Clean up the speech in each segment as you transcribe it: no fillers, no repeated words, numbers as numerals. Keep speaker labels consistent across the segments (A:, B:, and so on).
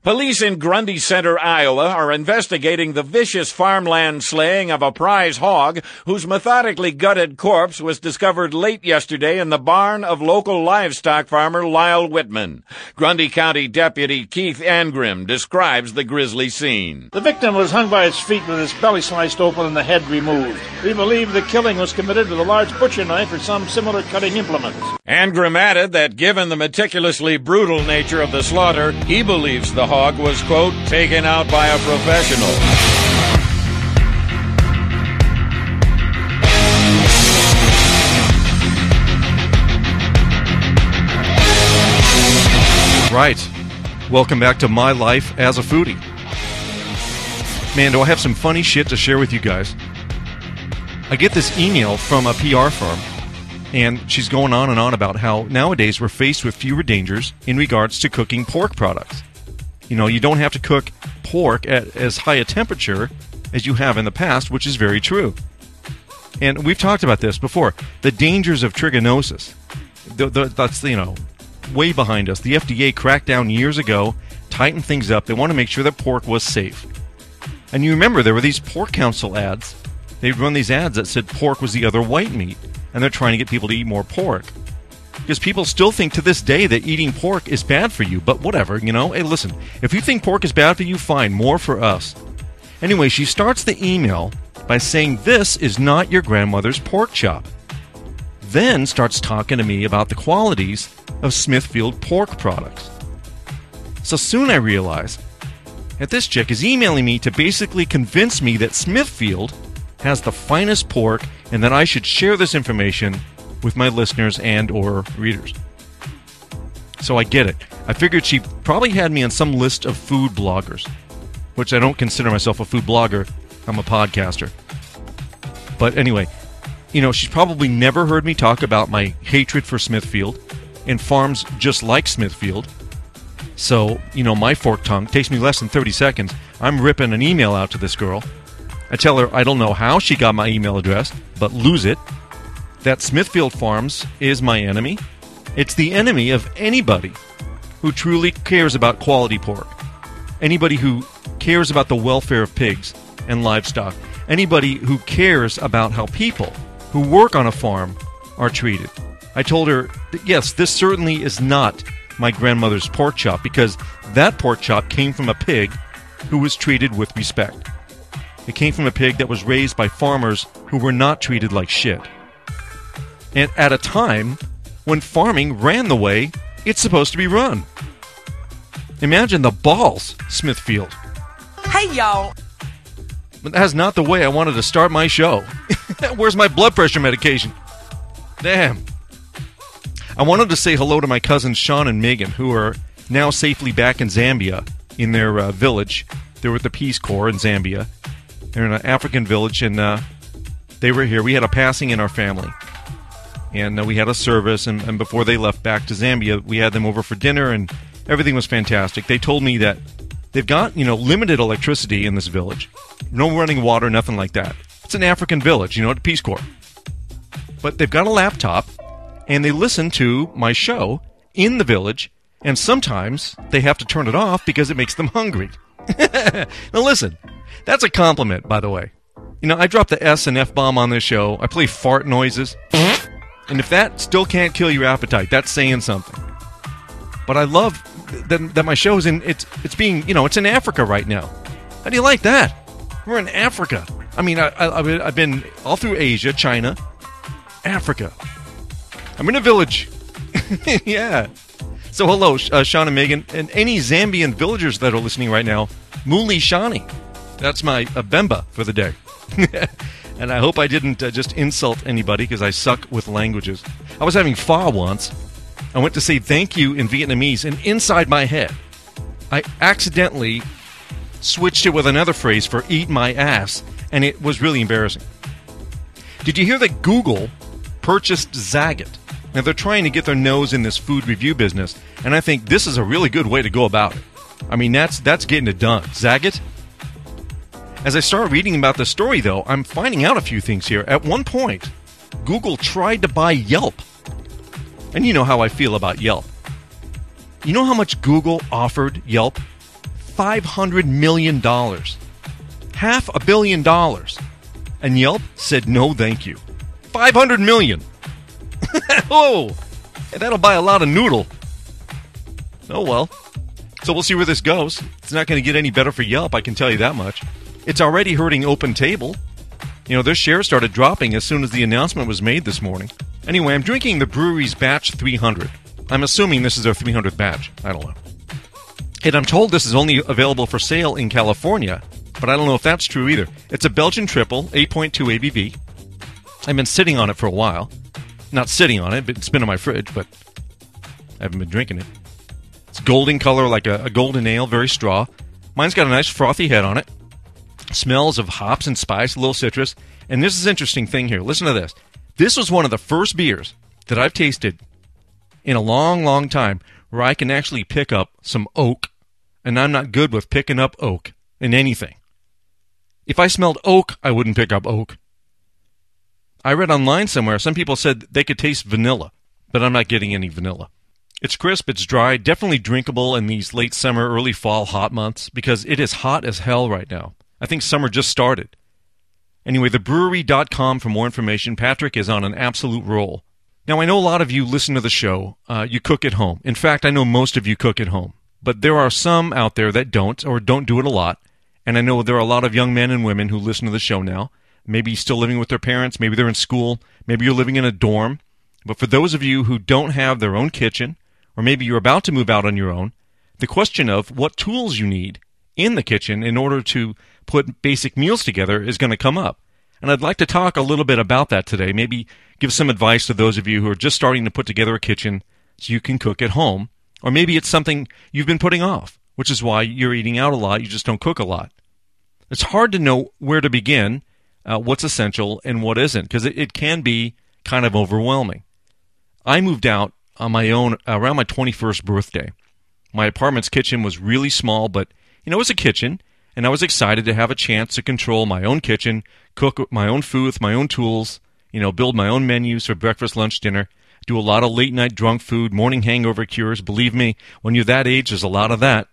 A: Police in Grundy Center, Iowa, are investigating the vicious farmland slaying of a prize hog whose methodically gutted corpse was discovered late yesterday in the barn of local livestock farmer Lyle Whitman. Grundy County Deputy Keith Angrim describes the grisly scene.
B: The victim was hung by its feet with his belly sliced open and the head removed. We believe the killing was committed with a large butcher knife or some similar cutting implement.
A: Angrim added that given the meticulously brutal nature of the slaughter, he believes the hog was, quote, taken out by a professional.
C: Right. Welcome back to my life as a foodie. Man, do I have some funny shit to share with you guys. I get this email from a PR firm, and she's going on and on about how nowadays we're faced with fewer dangers in regards to cooking pork products. You know, you don't have to cook pork at as high a temperature as you have in the past, which is very true. And we've talked about this before. The dangers of trichinosis. That's, you know, way behind us. The FDA cracked down years ago, tightened things up. They want to make sure that pork was safe. And you remember there were these Pork Council ads. They'd run these ads that said pork was the other white meat, and they're trying to get people to eat more pork. Because people still think to this day that eating pork is bad for you, but whatever, you know. Hey, listen, if you think pork is bad for you, fine, more for us. Anyway, she starts the email by saying this is not your grandmother's pork chop. Then starts talking to me about the qualities of Smithfield pork products. So soon I realize that this chick is emailing me to basically convince me that Smithfield has the finest pork and that I should share this information with my listeners and or readers. So I get it. I figured she probably had me on some list of food bloggers, which I don't consider myself a food blogger. I'm a podcaster. But anyway, you know, she's probably never heard me talk about my hatred for Smithfield and farms just like Smithfield. So, you know, my forked tongue takes me less than 30 seconds. I'm ripping an email out to this girl. I tell her I don't know how she got my email address, but lose it. That Smithfield Farms is my enemy. It's the enemy of anybody who truly cares about quality pork. Anybody who cares about the welfare of pigs and livestock. Anybody who cares about how people who work on a farm are treated. I told her that yes, this certainly is not my grandmother's pork chop because that pork chop came from a pig who was treated with respect. It came from a pig that was raised by farmers who were not treated like shit. And at a time when farming ran the way it's supposed to be run. Imagine the balls, Smithfield.
D: Hey, y'all.
C: But that's not the way I wanted to start my show. Where's my blood pressure medication? Damn. I wanted to say hello to my cousins Sean and Megan, who are now safely back in Zambia in their village. They were with the Peace Corps in Zambia. They're in an African village, and they were here. We had a passing in our family. And we had a service, and before they left back to Zambia, we had them over for dinner, and everything was fantastic. They told me that they've got, you know, limited electricity in this village. No running water, nothing like that. It's an African village, you know, the Peace Corps. But they've got a laptop, and they listen to my show in the village, and sometimes they have to turn it off because it makes them hungry. Now listen, that's a compliment, by the way. You know, I drop the S and F-bomb on this show. I play fart noises. And if that still can't kill your appetite, that's saying something. But I love that my show is in, it's being, you know, it's in Africa right now. How do you like that? We're in Africa. I mean, I've been all through Asia, China, Africa. I'm in a village. Yeah. So hello, Sean and Megan, and any Zambian villagers that are listening right now, Muli Shani. That's my Bemba for the day. And I hope I didn't just insult anybody because I suck with languages. I was having pho once. I went to say thank you in Vietnamese, and inside my head, I accidentally switched it with another phrase for eat my ass, and it was really embarrassing. Did you hear that Google purchased Zagat? Now, they're trying to get their nose in this food review business, and I think this is a really good way to go about it. I mean, that's getting it done. Zagat? As I start reading about the story, though, I'm finding out a few things here. At one point, Google tried to buy Yelp. And you know how I feel about Yelp. You know how much Google offered Yelp? $500 million. $500 million. And Yelp said no thank you. $500 million. Oh, that'll buy a lot of noodle. Oh well. So we'll see where this goes. It's not going to get any better for Yelp, I can tell you that much. It's already hurting OpenTable. You know, their shares started dropping as soon as the announcement was made this morning. Anyway, I'm drinking the brewery's Batch 300. I'm assuming this is their 300th batch. I don't know. And I'm told this is only available for sale in California, but I don't know if that's true either. It's a Belgian triple, 8.2 ABV. I've been sitting on it for a while. Not sitting on it, but it's been in my fridge, but I haven't been drinking it. It's golden color, like a golden ale, very straw. Mine's got a nice frothy head on it. Smells of hops and spice, a little citrus. And this is an interesting thing here. Listen to this. This was one of the first beers that I've tasted in a long, long time where I can actually pick up some oak, and I'm not good with picking up oak in anything. If I smelled oak, I wouldn't pick up oak. I read online somewhere, some people said they could taste vanilla, but I'm not getting any vanilla. It's crisp, it's dry, definitely drinkable in these late summer, early fall hot months, because it is hot as hell right now. I think summer just started. Anyway, thebrewery.com for more information. Patrick is on an absolute roll. Now, I know a lot of you listen to the show. You cook at home. In fact, I know most of you cook at home. But there are some out there that don't, or don't do it a lot. And I know there are a lot of young men and women who listen to the show now. Maybe still living with their parents. Maybe they're in school. Maybe you're living in a dorm. But for those of you who don't have their own kitchen, or maybe you're about to move out on your own, the question of what tools you need in the kitchen in order to put basic meals together is going to come up. And I'd like to talk a little bit about that today, maybe give some advice to those of you who are just starting to put together a kitchen so you can cook at home. Or maybe it's something you've been putting off, which is why you're eating out a lot, you just don't cook a lot. It's hard to know where to begin, what's essential and what isn't, because it can be kind of overwhelming. I moved out on my own around my 21st birthday. My apartment's kitchen was really small, but, it was a kitchen, and I was excited to have a chance to control my own kitchen, cook my own food with my own tools, build my own menus for breakfast, lunch, dinner, do a lot of late-night drunk food, morning hangover cures. Believe me, when you're that age, there's a lot of that.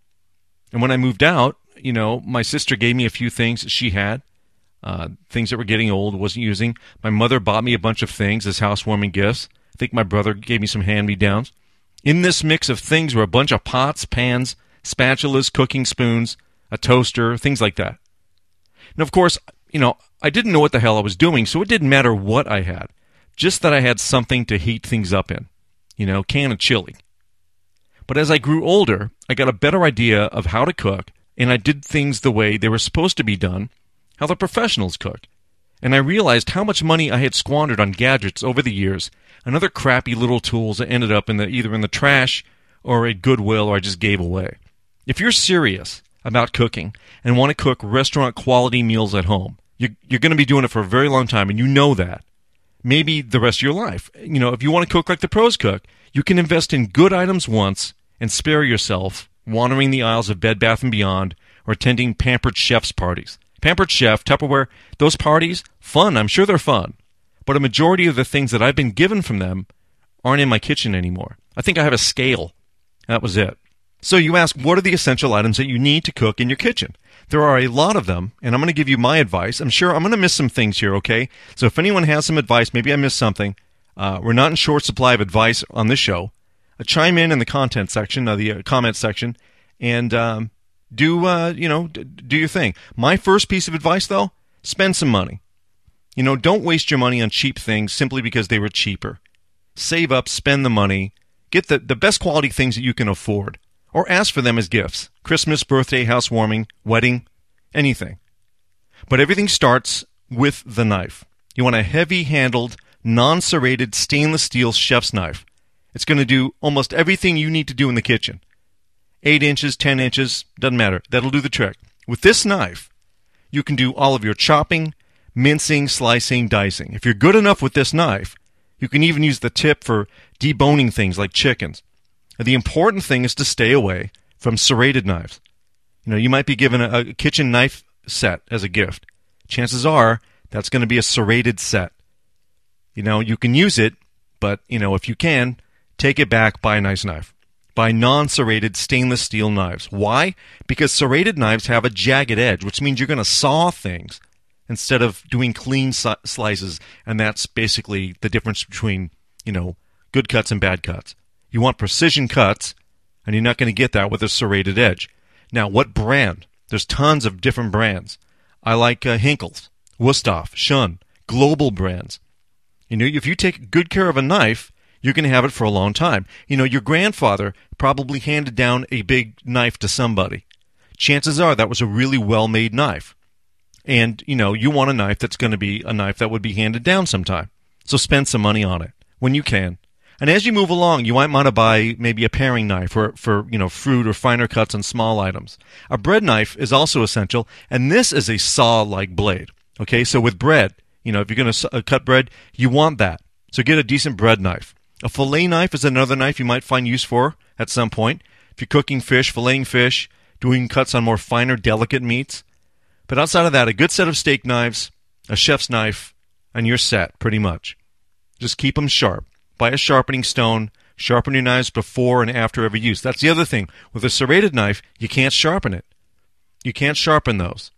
C: And when I moved out, my sister gave me a few things she had, things that were getting old, wasn't using. My mother bought me a bunch of things as housewarming gifts. I think my brother gave me some hand-me-downs. In this mix of things were a bunch of pots, pans, spatulas, cooking spoons, a toaster, things like that. And of course, I didn't know what the hell I was doing, so it didn't matter what I had. Just that I had something to heat things up in. Can of chili. But as I grew older, I got a better idea of how to cook, and I did things the way they were supposed to be done, how the professionals cook. And I realized how much money I had squandered on gadgets over the years and other crappy little tools that ended up either in the trash or at Goodwill or I just gave away. If you're serious about cooking and want to cook restaurant-quality meals at home, you're going to be doing it for a very long time, and you know that. Maybe the rest of your life. If you want to cook like the pros cook, you can invest in good items once and spare yourself wandering the aisles of Bed Bath & Beyond or attending Pampered Chef's parties. Pampered Chef, Tupperware, those parties, fun. I'm sure they're fun. But a majority of the things that I've been given from them aren't in my kitchen anymore. I think I have a scale. That was it. So you ask, what are the essential items that you need to cook in your kitchen? There are a lot of them, and I'm going to give you my advice. I'm sure I'm going to miss some things here, okay? So if anyone has some advice, maybe I missed something. We're not in short supply of advice on this show. Chime in the content section, the comment section, and do your thing. My first piece of advice, though, spend some money. Don't waste your money on cheap things simply because they were cheaper. Save up, spend the money, get the best quality things that you can afford. Or ask for them as gifts. Christmas, birthday, housewarming, wedding, anything. But everything starts with the knife. You want a heavy-handled, non-serrated stainless steel chef's knife. It's going to do almost everything you need to do in the kitchen. 8 inches, 10 inches, doesn't matter. That'll do the trick. With this knife, you can do all of your chopping, mincing, slicing, dicing. If you're good enough with this knife, you can even use the tip for deboning things like chickens. The important thing is to stay away from serrated knives. You might be given a kitchen knife set as a gift. Chances are that's going to be a serrated set. You can use it, but, if you can, take it back, buy a nice knife. by non-serrated stainless steel knives. Why? Because serrated knives have a jagged edge, which means you're going to saw things instead of doing clean slices, and that's basically the difference between, good cuts and bad cuts. You want precision cuts, and you're not going to get that with a serrated edge. Now, what brand? There's tons of different brands. I like Hinkles, Wusthof, Shun, global brands. If you take good care of a knife, you're going to have it for a long time. Your grandfather probably handed down a big knife to somebody. Chances are that was a really well-made knife. And, you want a knife that's going to be a knife that would be handed down sometime. So spend some money on it when you can. And as you move along, you might want to buy maybe a paring knife for fruit or finer cuts on small items. A bread knife is also essential, and this is a saw-like blade. Okay, so with bread, if you're going to cut bread, you want that. So get a decent bread knife. A fillet knife is another knife you might find use for at some point. If you're cooking fish, filleting fish, doing cuts on more finer, delicate meats. But outside of that, a good set of steak knives, a chef's knife, and you're set, pretty much. Just keep them sharp. Buy a sharpening stone. Sharpen your knives before and after every use. That's the other thing. With a serrated knife, you can't sharpen it. You can't sharpen those.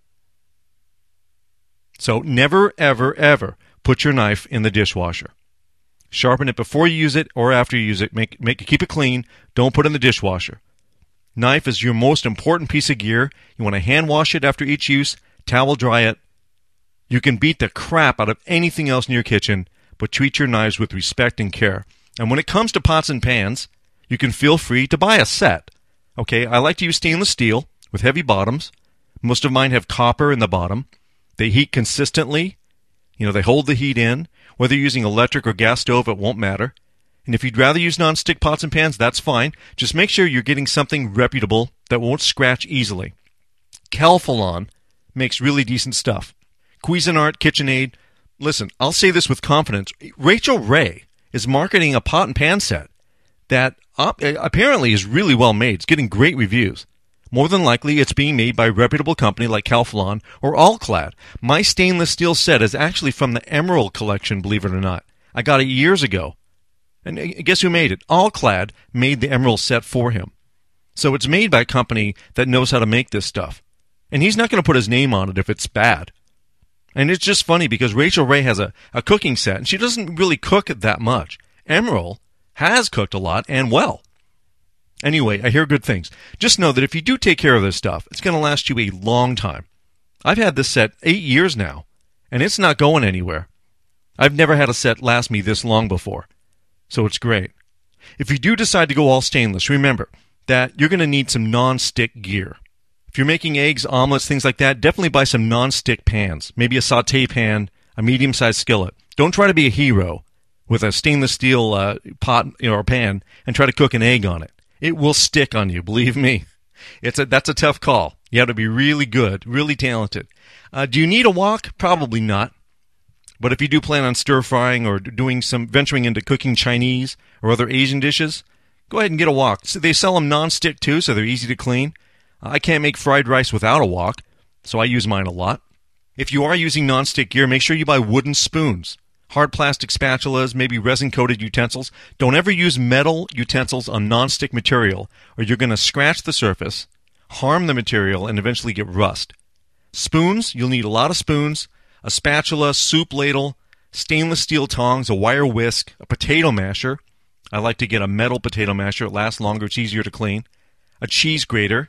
C: So never, ever, ever put your knife in the dishwasher. Sharpen it before you use it or after you use it. Keep it clean. Don't put it in the dishwasher. Knife is your most important piece of gear. You want to hand wash it after each use, towel dry it. You can beat the crap out of anything else in your kitchen, but treat your knives with respect and care. And when it comes to pots and pans, you can feel free to buy a set. Okay, I like to use stainless steel with heavy bottoms. Most of mine have copper in the bottom. They heat consistently. They hold the heat in. Whether you're using electric or gas stove, it won't matter. And if you'd rather use non-stick pots and pans, that's fine. Just make sure you're getting something reputable that won't scratch easily. Calphalon makes really decent stuff. Cuisinart, KitchenAid. Listen, I'll say this with confidence. Rachel Ray is marketing a pot and pan set that apparently is really well made. It's getting great reviews. More than likely, it's being made by a reputable company like Calphalon or All-Clad. My stainless steel set is actually from the Emerald collection, believe it or not. I got it years ago. And guess who made it? All-Clad made the Emerald set for him. So it's made by a company that knows how to make this stuff. And he's not going to put his name on it if it's bad. And it's just funny because Rachel Ray has a cooking set, and she doesn't really cook that much. Emerald has cooked a lot and well. Anyway, I hear good things. Just know that if you do take care of this stuff, it's going to last you a long time. I've had this set 8 years now, and it's not going anywhere. I've never had a set last me this long before, so it's great. If you do decide to go all stainless, remember that you're going to need some non-stick gear. If you're making eggs, omelets, things like that, definitely buy some non-stick pans. Maybe a sauté pan, a medium-sized skillet. Don't try to be a hero with a stainless steel pot or pan and try to cook an egg on it. It will stick on you, believe me. That's a tough call. You have to be really good, really talented. Do you need a wok? Probably not. But if you do plan on stir-frying or venturing into cooking Chinese or other Asian dishes, go ahead and get a wok. So they sell them non-stick too, so they're easy to clean. I can't make fried rice without a wok, so I use mine a lot. If you are using non-stick gear, make sure you buy wooden spoons, hard plastic spatulas, maybe resin-coated utensils. Don't ever use metal utensils on non-stick material, or you're going to scratch the surface, harm the material, and eventually get rust. Spoons, you'll need a lot of spoons, a spatula, soup ladle, stainless steel tongs, a wire whisk, a potato masher. I like to get a metal potato masher. It lasts longer. It's easier to clean. A cheese grater.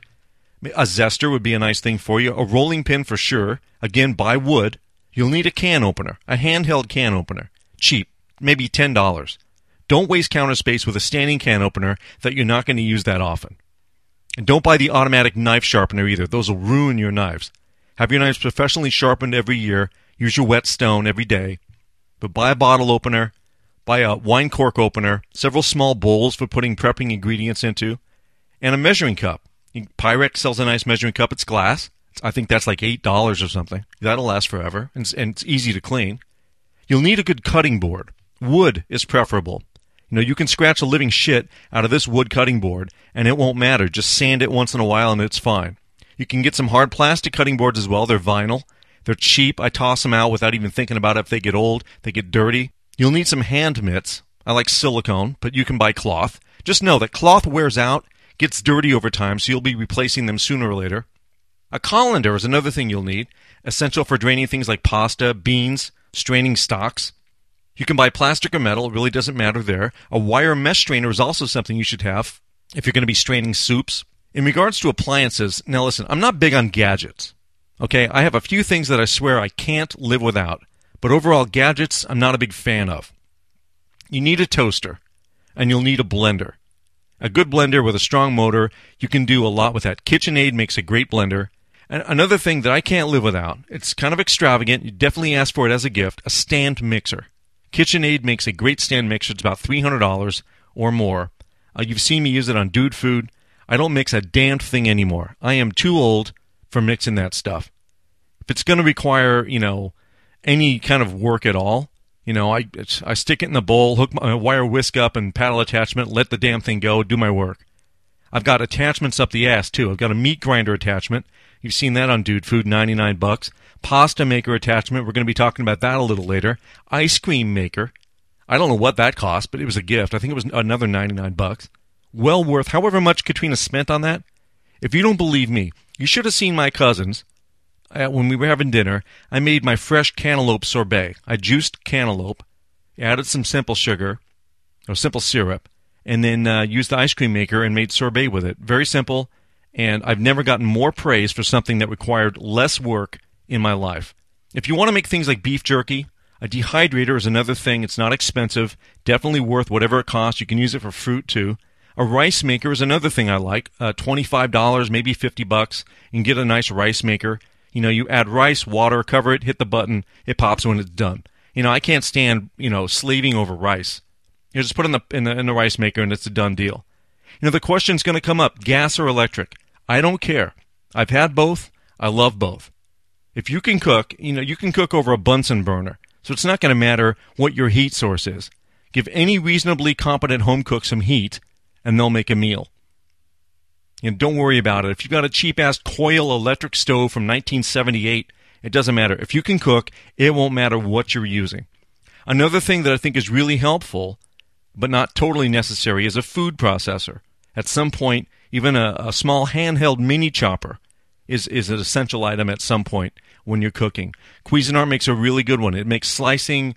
C: A zester would be a nice thing for you. A rolling pin for sure. Again, buy wood. You'll need a can opener, a handheld can opener. Cheap, maybe $10. Don't waste counter space with a standing can opener that you're not going to use that often. And don't buy the automatic knife sharpener either. Those will ruin your knives. Have your knives professionally sharpened every year. Use your whetstone every day. But buy a bottle opener. Buy a wine cork opener. Several small bowls for putting prepping ingredients into. And a measuring cup. Pyrex sells a nice measuring cup. It's glass. I think that's like $8 or something. That'll last forever, and it's easy to clean. You'll need a good cutting board. Wood is preferable. You can scratch a living shit out of this wood cutting board, and it won't matter. Just sand it once in a while, and it's fine. You can get some hard plastic cutting boards as well. They're vinyl. They're cheap. I toss them out without even thinking about it. If they get old, they get dirty. You'll need some hand mitts. I like silicone, but you can buy cloth. Just know that cloth wears out, gets dirty over time, so you'll be replacing them sooner or later. A colander is another thing you'll need, essential for draining things like pasta, beans, straining stocks. You can buy plastic or metal, it really doesn't matter there. A wire mesh strainer is also something you should have if you're going to be straining soups. In regards to appliances, now listen, I'm not big on gadgets. Okay, I have a few things that I swear I can't live without, but overall gadgets I'm not a big fan of. You need a toaster, and you'll need a blender. A good blender with a strong motor, you can do a lot with that. KitchenAid makes a great blender. And another thing that I can't live without, it's kind of extravagant, you definitely ask for it as a gift, a stand mixer. KitchenAid makes a great stand mixer. It's about $300 or more. You've seen me use it on Dude Food. I don't mix a damn thing anymore. I am too old for mixing that stuff. If it's going to require, any kind of work at all, I stick it in the bowl, hook my wire whisk up and paddle attachment, let the damn thing go, do my work. I've got attachments up the ass, too. I've got a meat grinder attachment. You've seen that on Dude Food, $99. Pasta maker attachment. We're going to be talking about that a little later. Ice cream maker. I don't know what that cost, but it was a gift. I think it was another $99. Well worth however much Katrina spent on that. If you don't believe me, you should have seen my cousins. When we were having dinner, I made my fresh cantaloupe sorbet. I juiced cantaloupe, added some simple sugar, or simple syrup, and then used the ice cream maker and made sorbet with it. Very simple, and I've never gotten more praise for something that required less work in my life. If you want to make things like beef jerky, a dehydrator is another thing. It's not expensive, definitely worth whatever it costs. You can use it for fruit, too. A rice maker is another thing I like. $25, maybe $50. You can get a nice rice maker. You add rice, water, cover it, hit the button, it pops when it's done. I can't stand, slaving over rice. You just put it in the rice maker and it's a done deal. The question's going to come up, gas or electric. I don't care. I've had both. I love both. If you can cook, you can cook over a Bunsen burner. So it's not going to matter what your heat source is. Give any reasonably competent home cook some heat and they'll make a meal. Don't worry about it. If you've got a cheap-ass coil electric stove from 1978, it doesn't matter. If you can cook, it won't matter what you're using. Another thing that I think is really helpful, but not totally necessary, is a food processor. At some point, even a small handheld mini chopper is an essential item at some point when you're cooking. Cuisinart makes a really good one. It makes slicing,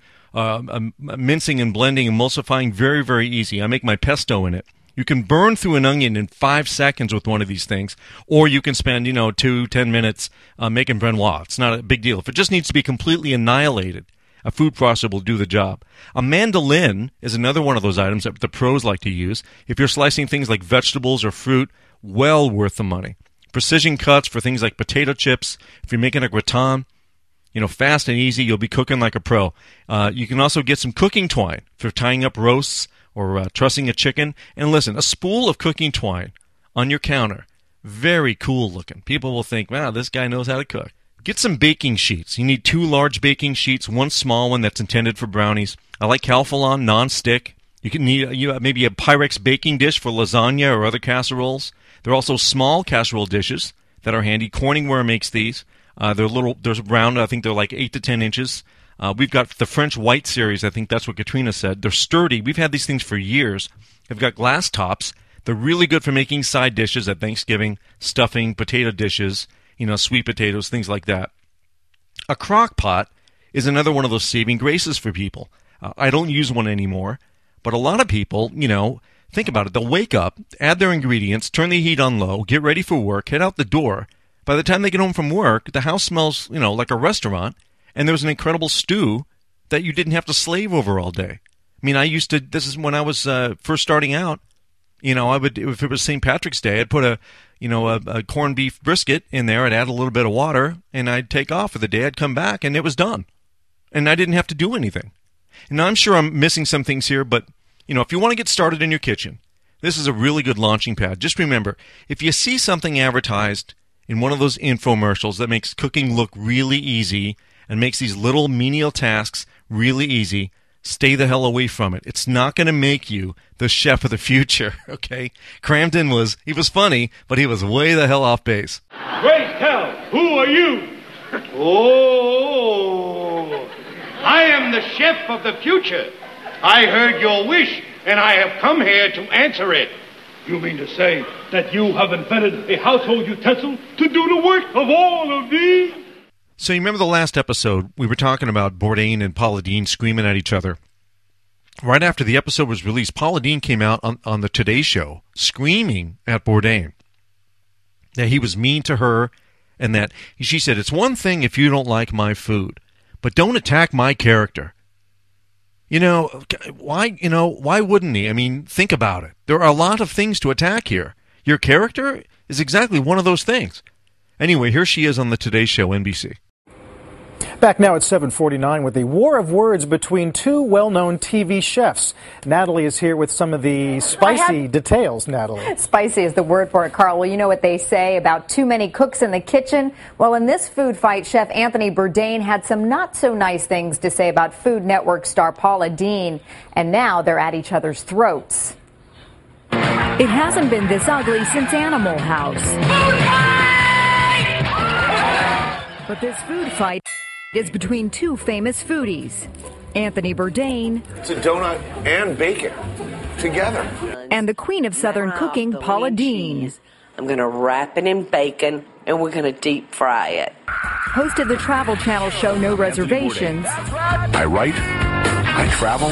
C: mincing and blending, emulsifying very, very easy. I make my pesto in it. You can burn through an onion in 5 seconds with one of these things, or you can spend, 2-10 minutes making Brenoise. It's not a big deal. If it just needs to be completely annihilated, a food processor will do the job. A mandolin is another one of those items that the pros like to use. If you're slicing things like vegetables or fruit, well worth the money. Precision cuts for things like potato chips. If you're making a gratin, fast and easy, you'll be cooking like a pro. You can also get some cooking twine for tying up roasts, or trussing a chicken. And listen, a spool of cooking twine on your counter, very cool looking. People will think, wow, this guy knows how to cook. Get some baking sheets. You need 2 large baking sheets, 1 small one that's intended for brownies. I like Calphalon non-stick. You can need maybe a Pyrex baking dish for lasagna or other casseroles. There are also small casserole dishes that are handy. Corningware makes these. They're round. I think they're like 8 to 10 inches. We've got the French White series. I think that's what Katrina said. They're sturdy. We've had these things for years. They've got glass tops. They're really good for making side dishes at Thanksgiving, stuffing, potato dishes, sweet potatoes, things like that. A crock pot is another one of those saving graces for people. I don't use one anymore, but a lot of people, think about it. They'll wake up, add their ingredients, turn the heat on low, get ready for work, head out the door. By the time they get home from work, the house smells, like a restaurant. And there was an incredible stew that you didn't have to slave over all day. I mean, this is when I was first starting out, I would, if it was St. Patrick's Day, I'd put a corned beef brisket in there, I'd add a little bit of water, and I'd take off for the day, I'd come back, and it was done. And I didn't have to do anything. And I'm sure I'm missing some things here, but, if you want to get started in your kitchen, this is a really good launching pad. Just remember, if you see something advertised in one of those infomercials that makes cooking look really easy, and makes these little menial tasks really easy, stay the hell away from it. It's not going to make you the chef of the future, okay? Cramden was funny, but he was way the hell off base.
D: Great hell, who are you? Oh, I am the chef of the future. I heard your wish, and I have come here to answer it.
B: You mean to say that you have invented a household utensil to do the work of all of these?
C: So you remember the last episode, we were talking about Bourdain and Paula Deen screaming at each other. Right after the episode was released, Paula Deen came out on the Today Show screaming at Bourdain that he was mean to her, and that she said, it's one thing if you don't like my food, but don't attack my character. Why wouldn't he? I mean, think about it. There are a lot of things to attack here. Your character is exactly one of those things. Anyway, here she is on the Today Show, NBC.
E: Back now at 7:49 with the war of words between two well-known TV chefs. Natalie is here with some of the spicy details, Natalie.
F: Spicy is the word for it, Carl. Well, you know what they say about too many cooks in the kitchen? Well, in this food fight, Chef Anthony Bourdain had some not-so-nice things to say about Food Network star Paula Deen, and now they're at each other's throats.
G: It hasn't been this ugly since Animal House. But this food fight is between two famous foodies, Anthony Bourdain.
H: It's a donut and bacon together.
G: And the queen of Southern cooking, Paula Deen.
I: I'm going to wrap it in bacon and we're going to deep fry it.
G: Host of the Travel Channel show No Reservations.
H: I write, I travel,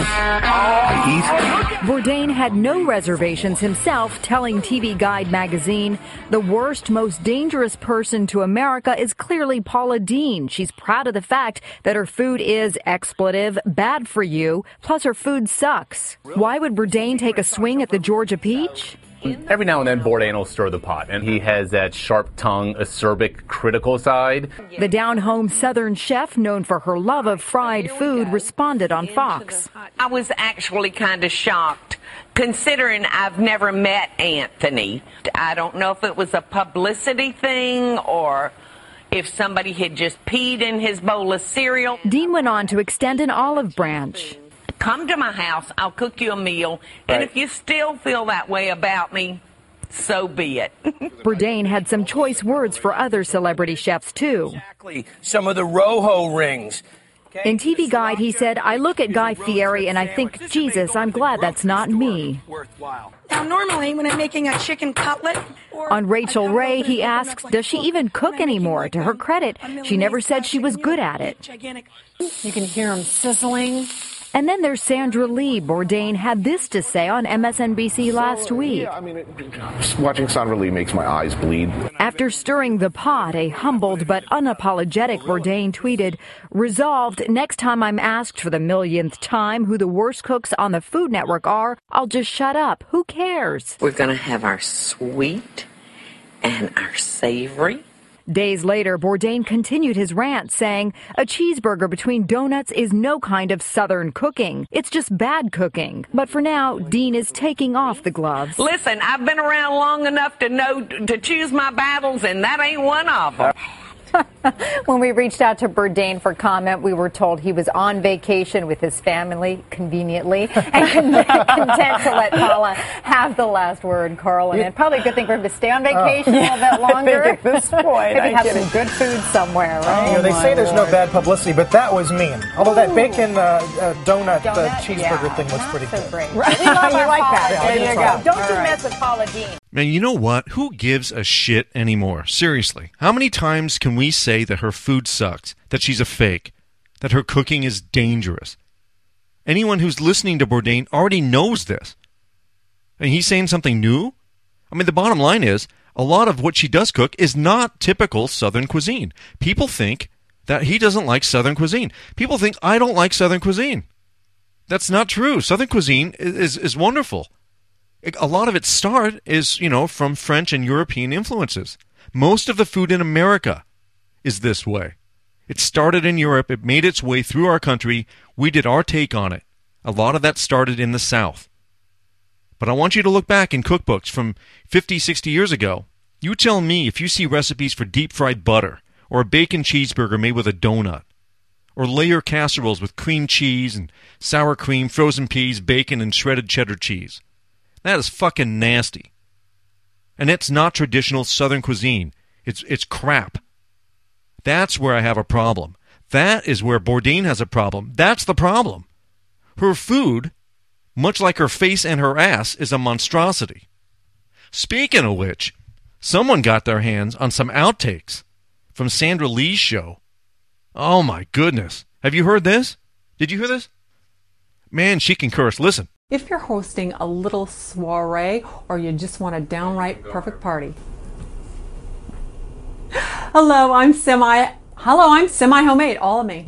H: I eat.
G: Bourdain had no reservations himself, telling TV Guide magazine, the worst, most dangerous person to America is clearly Paula Deen. She's proud of the fact that her food is expletive, bad for you, plus her food sucks. Why would Bourdain take a swing at the Georgia peach?
J: Every now and then, Bourdain will stir the pot, and he has that sharp-tongued, acerbic, critical side.
G: The down-home Southern chef, known for her love of fried food, responded on Fox.
I: I was actually kind of shocked, considering I've never met Anthony. I don't know if it was a publicity thing or if somebody had just peed in his bowl of cereal.
G: Deen went on to extend an olive branch.
I: Come to my house, I'll cook you a meal, and if you still feel that way about me, so be it.
G: Bourdain had some choice words for other celebrity chefs, too.
K: Exactly. Some of the Rojo rings.
G: In TV Guide, he said, I look at Guy Fieri and I think, Jesus, I'm glad that's not me.
L: Now, normally, when I'm making a chicken cutlet...
G: On Rachel Ray, he asks, does she even cook anymore? To her credit, she never said she was good at it.
F: You can hear him sizzling.
G: And then there's Sandra Lee. Bourdain had this to say on MSNBC last week.
H: Yeah, I mean, watching Sandra Lee makes my eyes bleed.
G: After stirring the pot, a humbled but unapologetic Bourdain tweeted, resolved, next time I'm asked for the millionth time who the worst cooks on the Food Network are, I'll just shut up. Who cares?
I: We're going to have our sweet and our savory.
G: Days later, Bourdain continued his rant, saying, a cheeseburger between donuts is no kind of Southern cooking. It's just bad cooking. But for now, Deen is taking off the gloves.
I: Listen, I've been around long enough to know to choose my battles, and that ain't one of them.
F: When we reached out to Bourdain for comment, we were told he was on vacation with his family, conveniently, and content to let Paula have the last word, Carl. And probably a good thing for him to stay on vacation a little bit longer.
E: I think at this point,
F: maybe have some good food somewhere, right?
E: They say there's no bad publicity, but that was mean. Although that bacon donut cheeseburger thing looks pretty good.
F: Great. Right. We love you like that. There you go. Don't you mess with Paula Deen.
C: Man, you know what? Who gives a shit anymore? Seriously. How many times can we say that her food sucks, that she's a fake, that her cooking is dangerous? Anyone who's listening to Bourdain already knows this. And he's saying something new? I mean, the bottom line is, a lot of what she does cook is not typical Southern cuisine. People think that he doesn't like Southern cuisine. People think I don't like Southern cuisine. That's not true. Southern cuisine is wonderful. A lot of its start is, from French and European influences. Most of the food in America is this way. It started in Europe. It made its way through our country. We did our take on it. A lot of that started in the South. But I want you to look back in cookbooks from 50, 60 years ago. You tell me if you see recipes for deep-fried butter or a bacon cheeseburger made with a donut, or layer casseroles with cream cheese and sour cream, frozen peas, bacon, and shredded cheddar cheese. That is fucking nasty. And it's not traditional Southern cuisine. It's crap. That's where I have a problem. That is where Bourdain has a problem. That's the problem. Her food much like her face and her ass is a monstrosity. Speaking of which, someone got their hands on some outtakes from Sandra Lee's show. Oh my goodness. Have you heard this? Did you hear this? Man, she can curse. Listen.
M: If you're hosting a little soiree or you just want a downright perfect party. Hello, I'm semi-homemade, all of me.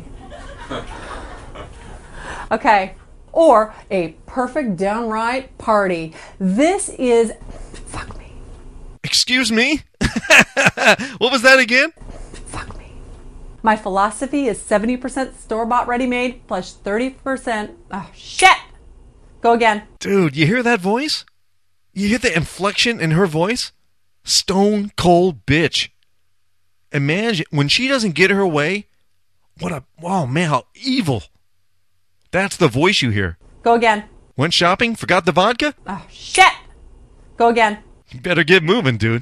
M: Okay. Or a perfect downright party. This is... Fuck me.
C: Excuse me? What was that again?
M: Fuck me. My philosophy is 70% store-bought ready-made plus 30%... Oh, shit! Go again.
C: Dude, you hear that voice? You hear the inflection in her voice? Stone cold bitch. Imagine, when she doesn't get her way, oh man, how evil. That's the voice you hear.
M: Go again.
C: Went shopping, forgot the vodka?
M: Oh, shit! Go again.
C: You better get moving, dude.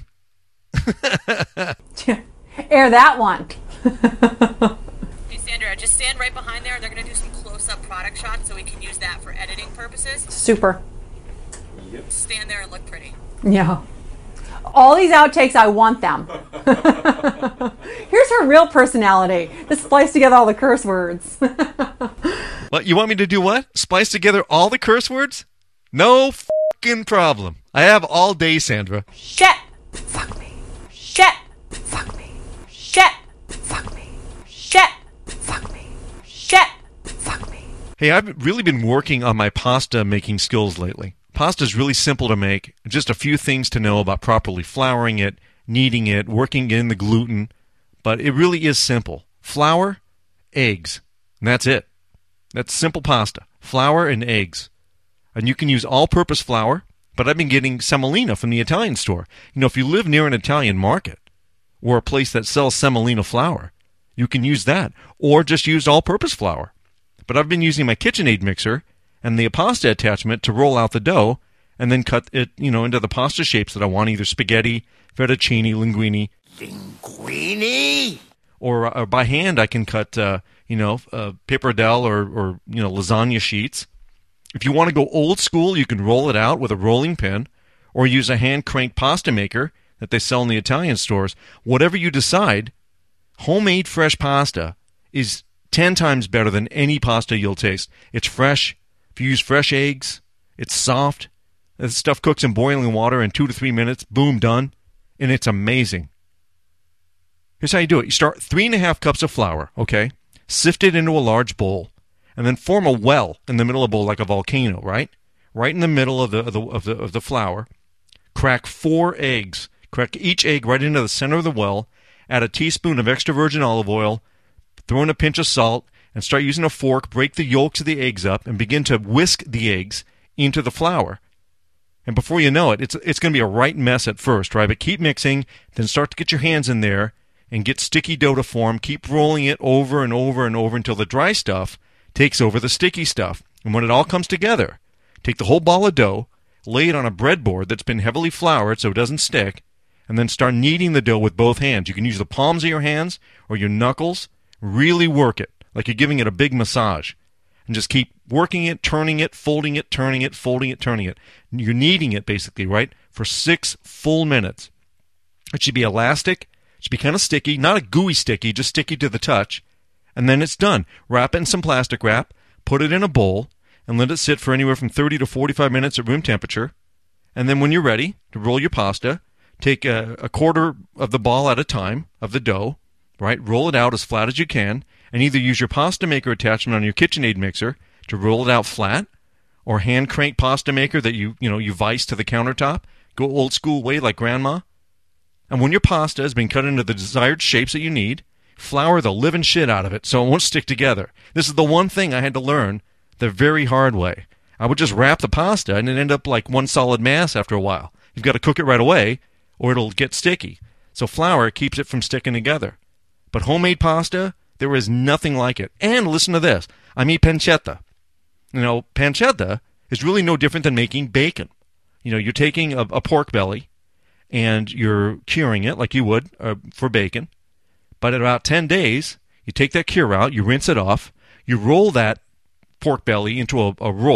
M: Air that one.
N: Hey, Sandra, just stand right behind there. They're going to do some close-up product shots so we can use that for editing purposes.
M: Super.
N: Yep. Stand there and look pretty.
M: Yeah. All these outtakes, I want them. Here's her real personality. Just splice together all the curse words.
C: What, you want me to do what? Splice together all the curse words? No fucking problem. I have all day, Sandra.
M: Shit! Fuck me. Shit! Fuck me. Shit! Fuck me. Shit! Fuck me. Shit! Fuck me.
C: Hey, I've really been working on my pasta making skills lately. Pasta is really simple to make. Just a few things to know about properly flouring it, kneading it, working in the gluten. But it really is simple. Flour, eggs, and that's it. That's simple pasta. Flour and eggs. And you can use all-purpose flour, but I've been getting semolina from the Italian store. You know, if you live near an Italian market or a place that sells semolina flour, you can use that. Or just use all-purpose flour. But I've been using my KitchenAid mixer and the pasta attachment to roll out the dough and then cut it, into the pasta shapes that I want, either spaghetti, fettuccine, linguine.
O: Linguine?
C: Or by hand I can cut, pappardelle or lasagna sheets. If you want to go old school, you can roll it out with a rolling pin or use a hand-cranked pasta maker that they sell in the Italian stores. Whatever you decide, homemade fresh pasta is 10 times better than any pasta you'll taste. It's fresh. If you use fresh eggs, it's soft. This stuff cooks in boiling water in 2 to 3 minutes. Boom, done. And it's amazing. Here's how you do it. You start 3.5 cups of flour, okay? Sift it into a large bowl, and then form a well in the middle of the bowl like a volcano, right? Right in the middle of the flour. Crack 4 eggs. Crack each egg right into the center of the well. Add a teaspoon of extra virgin olive oil. Throw in a pinch of salt, and start using a fork. Break the yolks of the eggs up, and begin to whisk the eggs into the flour. And before you know it, it's going to be a right mess at first, right? But keep mixing, then start to get your hands in there and get sticky dough to form. Keep rolling it over and over and over until the dry stuff takes over the sticky stuff. And when it all comes together, take the whole ball of dough, lay it on a breadboard that's been heavily floured so it doesn't stick, and then start kneading the dough with both hands. You can use the palms of your hands or your knuckles. Really work it, like you're giving it a big massage. And just keep working it, turning it, folding it, turning it, folding it, turning it. You're kneading it, basically, right, for 6 full minutes. It should be elastic. It should be kind of sticky, not a gooey sticky, just sticky to the touch. And then it's done. Wrap it in some plastic wrap, put it in a bowl, and let it sit for anywhere from 30 to 45 minutes at room temperature. And then when you're ready to roll your pasta, take a quarter of the ball at a time of the dough, right? Roll it out as flat as you can, and either use your pasta maker attachment on your KitchenAid mixer to roll it out flat, or hand crank pasta maker that you vice to the countertop. Go old school way like grandma. And when your pasta has been cut into the desired shapes that you need, flour the living shit out of it so it won't stick together. This is the one thing I had to learn the very hard way. I would just wrap the pasta and it'd end up like one solid mass after a while. You've got to cook it right away or it'll get sticky. So flour keeps it from sticking together. But homemade pasta, there is nothing like it. And listen to this. I mean pancetta. Pancetta is really no different than making bacon. You're taking a pork belly and you're curing it like you would for bacon. But at about 10 days, you take that cure out, you rinse it off, you roll that pork belly into a roll,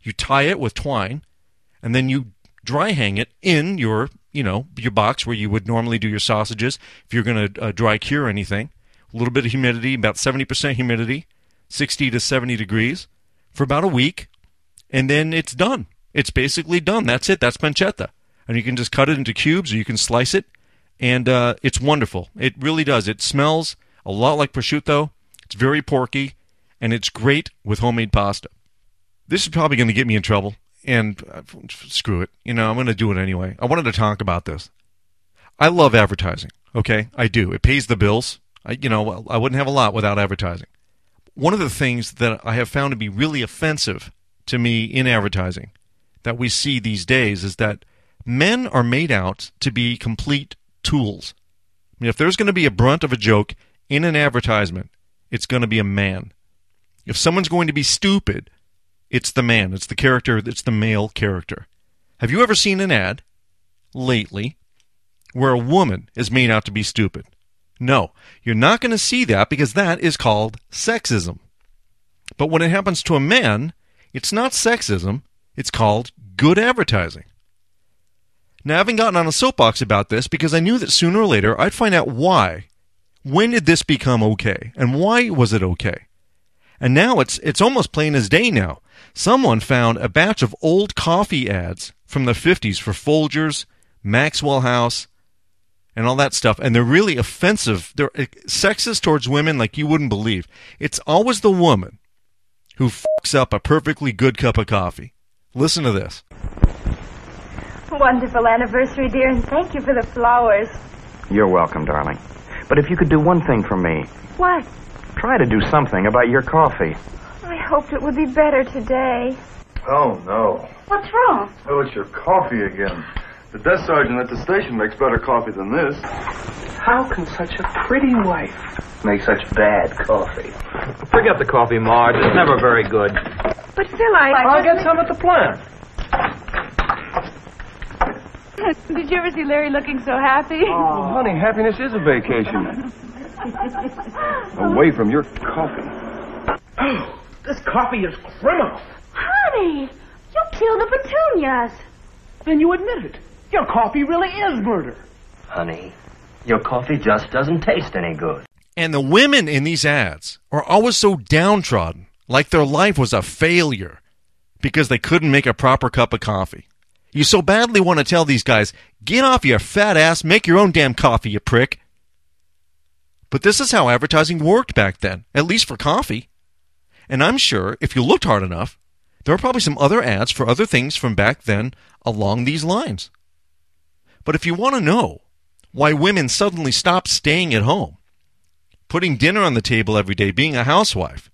C: You tie it with twine, and then you dry hang it in your box where you would normally do your sausages if you're going to dry cure anything. A little bit of humidity, about 70% humidity, 60 to 70 degrees for about a week, and then it's done. It's basically done. That's it. That's pancetta. And you can just cut it into cubes or you can slice it, and it's wonderful. It really does. It smells a lot like prosciutto. It's very porky, and it's great with homemade pasta. This is probably going to get me in trouble, and screw it. I'm going to do it anyway. I wanted to talk about this. I love advertising, okay? I do. It pays the bills. I wouldn't have a lot without advertising. One of the things that I have found to be really offensive to me in advertising that we see these days is that men are made out to be complete tools. I mean, if there's going to be a brunt of a joke in an advertisement, it's going to be a man. If someone's going to be stupid, it's the man. It's the character. It's the male character. Have you ever seen an ad lately where a woman is made out to be stupid? No, you're not going to see that because that is called sexism. But when it happens to a man, it's not sexism. It's called good advertising. Now, I haven't gotten on a soapbox about this because I knew that sooner or later I'd find out why. When did this become okay? And why was it okay? And now it's almost plain as day now. Someone found a batch of old coffee ads from the 50s for Folgers, Maxwell House, and all that stuff. And they're really offensive. They're sexist towards women like you wouldn't believe. It's always the woman who fucks up a perfectly good cup of coffee. Listen to this.
P: Wonderful anniversary, dear, and thank you for the flowers.
Q: You're welcome, darling. But if you could do one thing for me.
P: What?
Q: Try to do something about your coffee.
P: I hoped it would be better today.
R: Oh, no.
P: What's wrong?
R: Oh, it's your coffee again. The desk sergeant at the station makes better coffee than this.
K: How can such a pretty wife make such bad coffee?
S: Forget the coffee, Marge. It's never very good.
P: But Phil,
K: I'll get some at the plant.
P: Did you ever see Larry looking so happy?
R: Oh, honey, happiness is a vacation. Away from your coffee.
K: Oh, this coffee is criminal.
P: Honey, you killed the petunias.
K: Then you admit it. Your coffee really is murder.
S: Honey, your coffee just doesn't taste any good.
C: And the women in these ads are always so downtrodden, like their life was a failure because they couldn't make a proper cup of coffee. You so badly want to tell these guys, get off your fat ass, make your own damn coffee, you prick. But this is how advertising worked back then, at least for coffee. And I'm sure if you looked hard enough, there are probably some other ads for other things from back then along these lines. But if you want to know why women suddenly stopped staying at home, putting dinner on the table every day, being a housewife,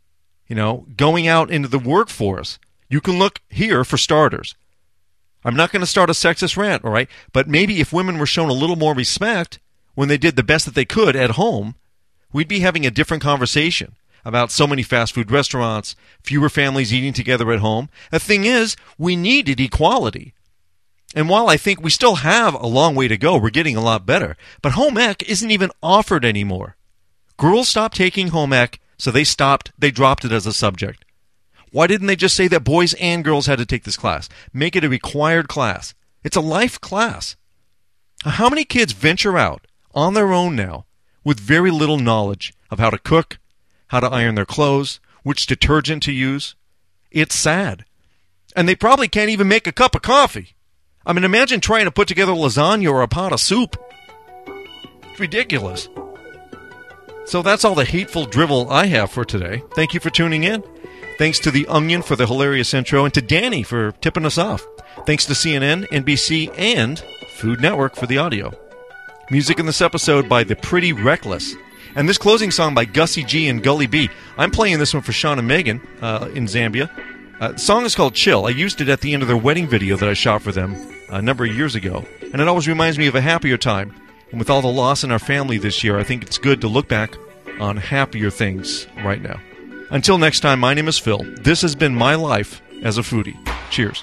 C: going out into the workforce, you can look here for starters. I'm not going to start a sexist rant, all right? But maybe if women were shown a little more respect when they did the best that they could at home, we'd be having a different conversation about so many fast food restaurants, fewer families eating together at home. The thing is, we needed equality. And while I think we still have a long way to go, we're getting a lot better. But home ec isn't even offered anymore. Girls stopped taking home ec, so they dropped it as a subject. Why didn't they just say that boys and girls had to take this class? Make it a required class. It's a life class. How many kids venture out on their own now with very little knowledge of how to cook, how to iron their clothes, which detergent to use? It's sad. And they probably can't even make a cup of coffee. I mean, imagine trying to put together lasagna or a pot of soup. It's ridiculous. So that's all the hateful drivel I have for today. Thank you for tuning in. Thanks to The Onion for the hilarious intro, and to Danny for tipping us off. Thanks to CNN, NBC, and Food Network for the audio. Music in this episode by The Pretty Reckless. And this closing song by Gussie G and Gully B. I'm playing this one for Sean and Megan in Zambia. The song is called Chill. I used it at the end of their wedding video that I shot for them a number of years ago. And it always reminds me of a happier time. And with all the loss in our family this year, I think it's good to look back on happier things right now. Until next time, my name is Phil. This has been my life as a foodie. Cheers.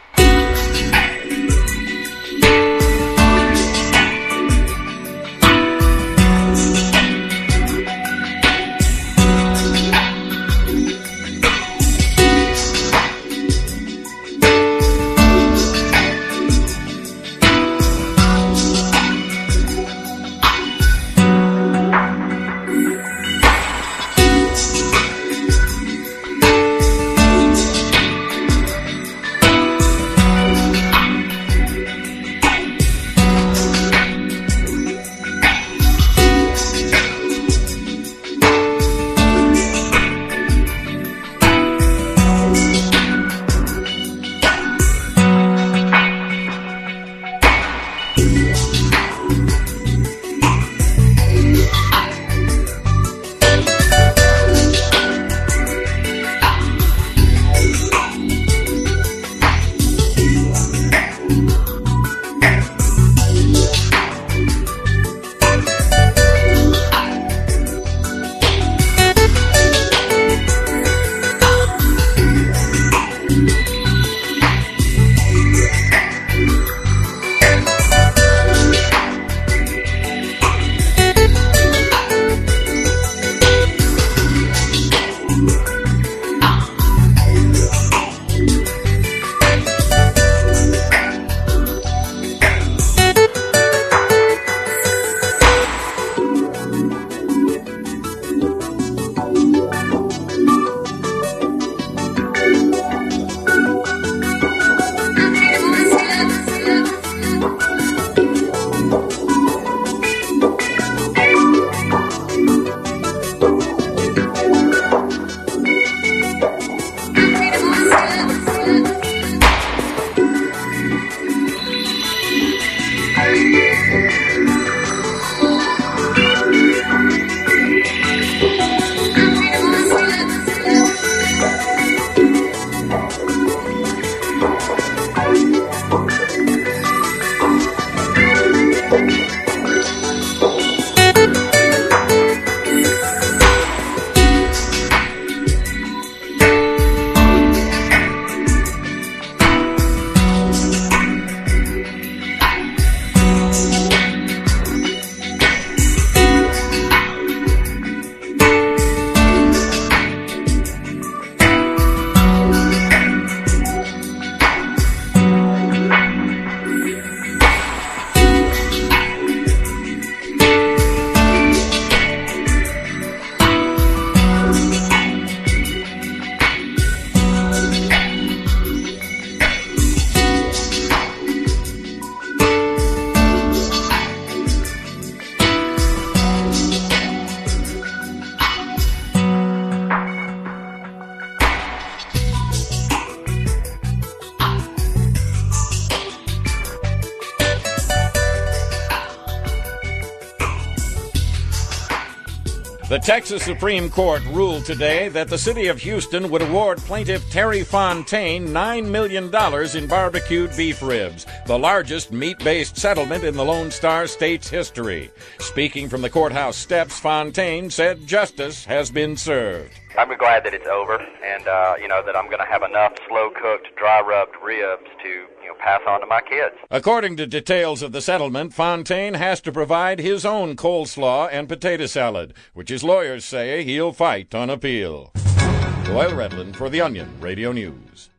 A: The Texas Supreme Court ruled today that the city of Houston would award plaintiff Terry Fontaine $9 million in barbecued beef ribs, the largest meat-based settlement in the Lone Star State's history. Speaking from the courthouse steps, Fontaine said justice has been served.
T: I'm glad that it's over and, that I'm going to have enough slow-cooked, dry-rubbed ribs to, pass on to my kids.
A: According to details of the settlement, Fontaine has to provide his own coleslaw and potato salad, which his lawyers say he'll fight on appeal. Doyle Redland for The Onion Radio News.